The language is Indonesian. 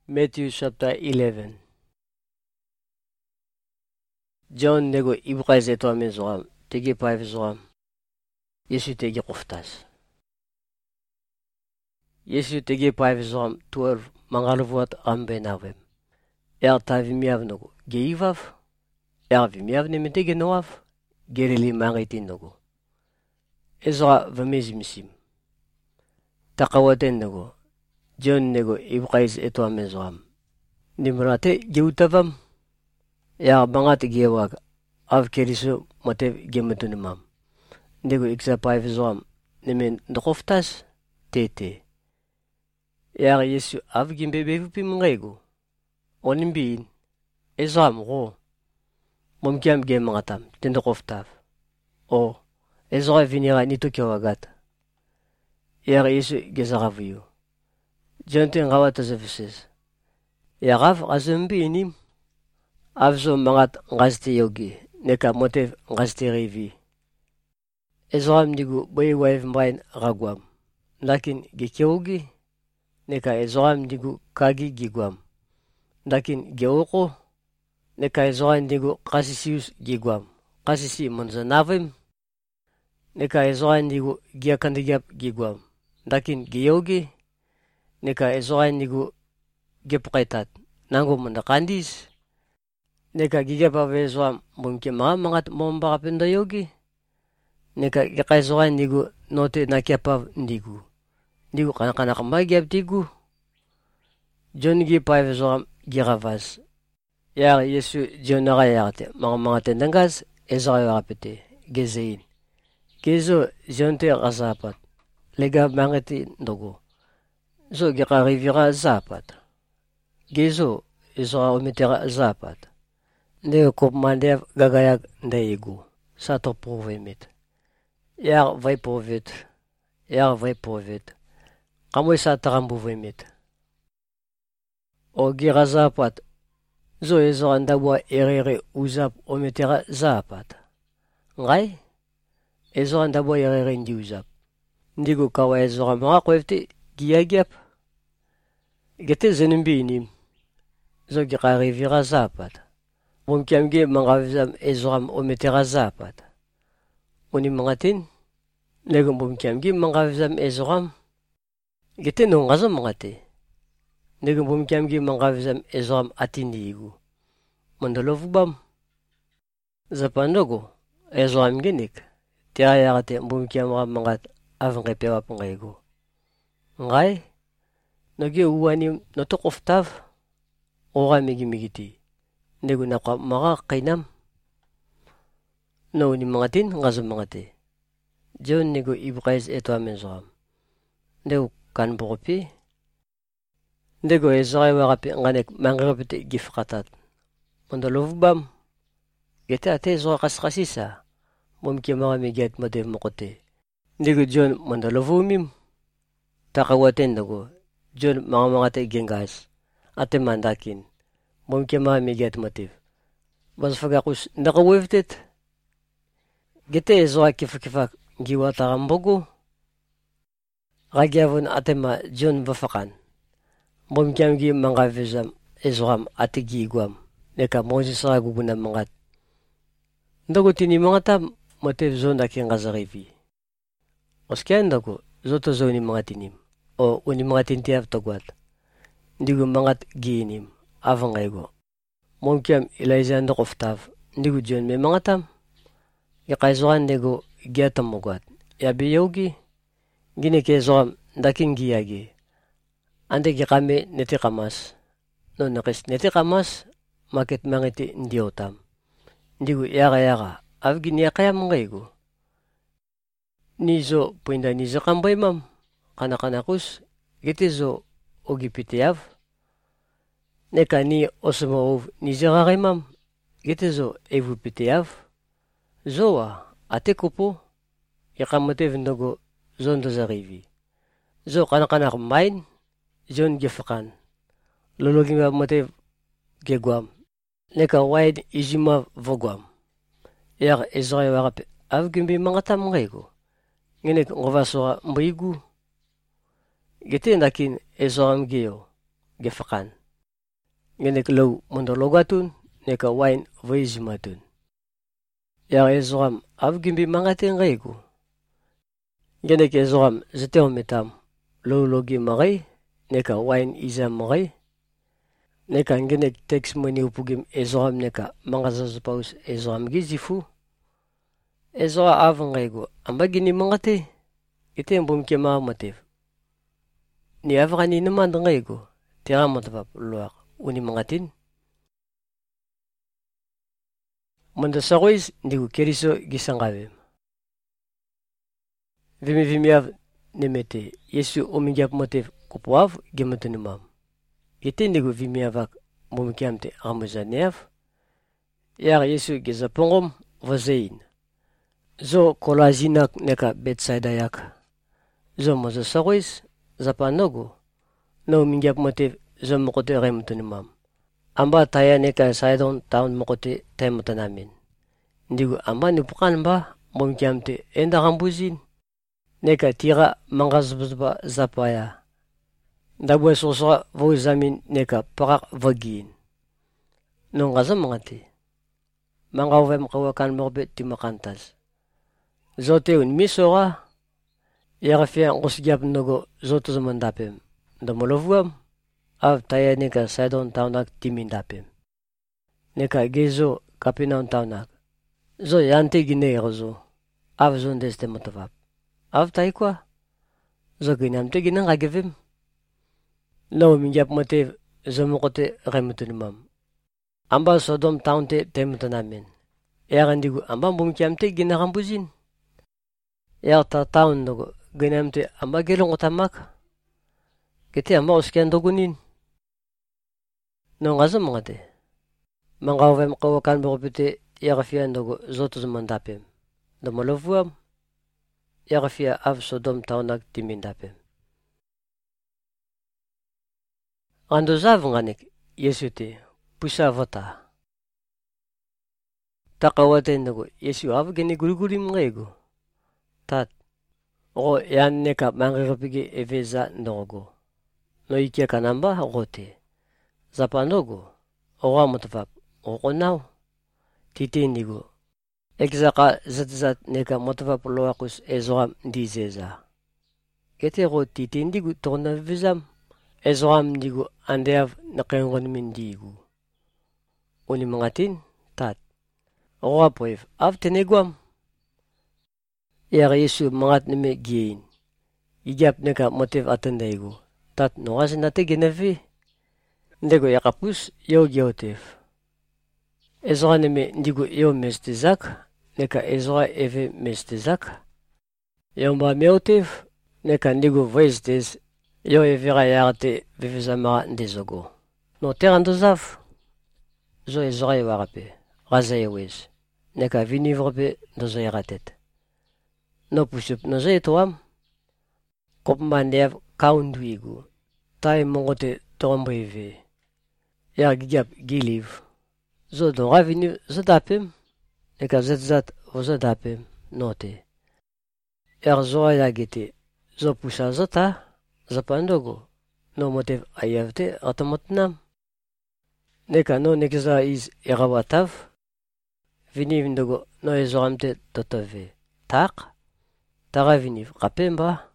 Matthew chapter 11. John nego ibqaiz eto amezoam, tegi paiv zoam. Yesu tegi qoftas. Yesu tegi paiv zoam 12 mangaluvat ambenavem. Tavimiav nogo geivav, vimiav nemetege noav, gereli mangitin nogo. Ezra vamezimsim. Takawaten nogo. John nego ibqaiz eto amezoam. Nimrate geutavam. Bangat gewag av keriso motev gemetunimam. Nego iksa paiv zoam nemen ndokoftas tete. Yesu av gimbebevupi mngaigo. Onimbiin. Ezram go. Momkiam gemangatam tendokoftav. Ezra vinira nitokiawagat. Yesu gezaravuyo. Jonten ngawata zefeses. Yagav azumbiinim. Avzo mangat ngazte yogi, neka motev ngazte rivi. Ezram digu boy wave mbain ragwam. Lakin gekyogi, neka Ezram digu kagi gigwam. Lakin geoko, neka Ezram digu kasisius gigwam. Kasisi monzanavim, neka Ezram digu giakandigap gigwam. Lakin geyogi, neka Ezram digu gepukaitat. Nango mondakandis, neka gigapa zoam mungkin mangat momba penda yogi. Neka gikai zoam nigu note nakiapa ndigu. Ndigu kana kambagi tigu. John gi paive zoam giravas. Yesu John rayate mangat tendangas Ezra rapete gezein. Gezo jonte rasapat. Lega mangati ndogo. Zo gira rivira zapat. Gezo Ezra omitera zapat. Neo kopmandev gagayak ndaigu. Sato provemit. Vai provet. Kamoy sa tarambuvemit. O gira zapat. Zo Ezra ndabwa erere uzap omitera zapat. Ngai? Ezra ndabwa erere ndi uzap. Ndigu kawa Ezra mga kwefte giyagyap. Gete zenimbi inim. Zo gira rivira zapat. Mumkiamge mangavizam Ezram ometera zapat. Uni mangatin, nego mumkiamge mangavizam Ezram. Gete no ngazo mangate. Nego mumkiamge mangavizam Ezram atinigu. Mandalovubam. Zapandogo, Ezram genik. Tia yagate mumkiamra mangat avangepewa pangaigo. Ngai, nage uwanim notokoftav. Ora migiti. Nego naka mga kainam. No ni mangatin ngazo mangate. John nego ibqaiz eto amezoam. Nego kan bokopi. Nego Ezra warapi nganek mangirapete gifkatat. Mondalovubam. Gete ate Ezra kaskasisa. Mumki mga miget modev mokote. Nego John mondalovumim. Takawaten nego. John mga mangate gengas. Ate mandakin. Mumkin miget motiv. Bas fagakus nakaweftet. Gete Ezra kifak giwa tarambogo. Ragyavon atema John bafakan. Mumkin gi mangavizam Ezram atigigwam. Neka Moses raguguna mangat. Ndago tini mangatam motiv zon aking ngazarivi. Oskian ndago zoto zoni mangatinim. O uni mangatintiav togwat. Ndigo mangat giinim. Avangaigo. Mumkiam Elijah ndokoftav. Ndigu John me mangatam. Yakaizoan nego giatam mogat. Yabi yogi. Gine kezoam ndaking giyagi. Ande gikame netikamas. No nakis netikamas. Makit mangiti ndiotam. Ndigu yaga. Avgin yakaya mangaigo. Nizo puinda nizo kambay mam. Kanakanakus. Gitizo ogipitiav. Neka ni osmov ni zerarimam. Getezo evupiteav. Zoa ate kupo. Yakamotev ndogo zondo zarivi. Zo kanakanak main. Zon gefakan. Lologima motev gegwam. Neka wide izima vogwam. Ezra warap avgimbi mangatam ngaigo. Ngenek ngovasora mbigu. Gete nakin Ezra mgeo. Gefakan. ngenek low mondologatun neka wine voizimatun. Ya Ezram avgimbi mangate ngaigu. Ngenek Ezram zeteo metam low logi magai neka wine izam magai. Neka ngenek tex moni upugim Ezram neka mangazazupaus Ezram gizifu. Ezra avangaigu ambagini mangate ite mbumke maamatev. Ni avgani namandangaigu tira matavap luar uni mangatin. Mandasarois ndigu keriso gisangavim. Vimiv nemete Yesu omingyap motev kupuav gematunimam. Ite ndigu vimiavak mumkiamte amuzanev. Yar Yesu gizapongom vazein. Zo kolazinak neka Betsaida yak. Zo mandasarois zapanogo no mingyap motev zo mokote remutunimam. Amba taya neka saidon taun mokote temutanamin. Ndigu amba nupukan ba mumkiamte enda rambuzin. Neka tira mangazbuzba zapaya. Ndabwe sosra vozamin neka parak vagin. Nongaza mangati. Mangawem kawakan morbe timakantas. Zote un misora. Yarafia ngosgyap nogo zoto zamandapem. Ndamolovuam. Av taya neka saidon taunak timindapem. Neka gezo kapinan taunak. Zo yante ginerozo. Av zondeste motavap. Av taikwa. Zo ginamte ginangagevim. No mingyap motev zomokote remutunimam. Amba Sodom taunte temutunamin. Erandigu amba bumkiamte ginarambuzin. Ta taun nogo ginamte amba gelong otamak. Kete amba oskian dogunin. No ngazo mangate. Mangawem kawakan borobete yarafia nogo zoto zamandapem. Domolovuam. Yarafia av Sodom taunak timindapem. Andozav nganik Yesu te pusa vota. Takawate nogo Yesu av geni gurigurim ngaigo. Tat. O yan neka mangirapigi eveza nogo. No ikia kanamba rote. Zapanogo. Owa motavap. Oko now. Titi nigo. Ekzaka zatzat neka motavap loakus Ezram dizeza. Kete ro titi ndigu torna vizam. Ezram ndigu andeav nakengon mindigu. Uni mangatin. Tat. Owa poev. Av tenegwam. Yar Yesu mangat neme giyin. Igyap neka motiv atendaigu. Tat noas nate genevi. Ndego yakapus yo gyotev. Ezra neme ndigu yo mestizak. Neka Ezra eve mestizak. Yomba meotev. Neka ndigu voizdez. Yo evira yarte vivizamara ndezogo. No terandozav. Zo Ezra yawarape. Raza yawez. Neka vinivrope dozo yaratet. No pusup no zeitoam. Kopmandev kaunduigu. Tai mongote tomboive. Yar gigyap giliv. Zo don ravinu zodapem. Neka zetzat vozodapem note. Yar zoa yagete. Zo pusa zota. Zapandogo. No motev ayavte atamotnam. Neka no nekza iz erawatav. Viniv ndogo no ezoramte totove. Tak. Tara viniv rapemba.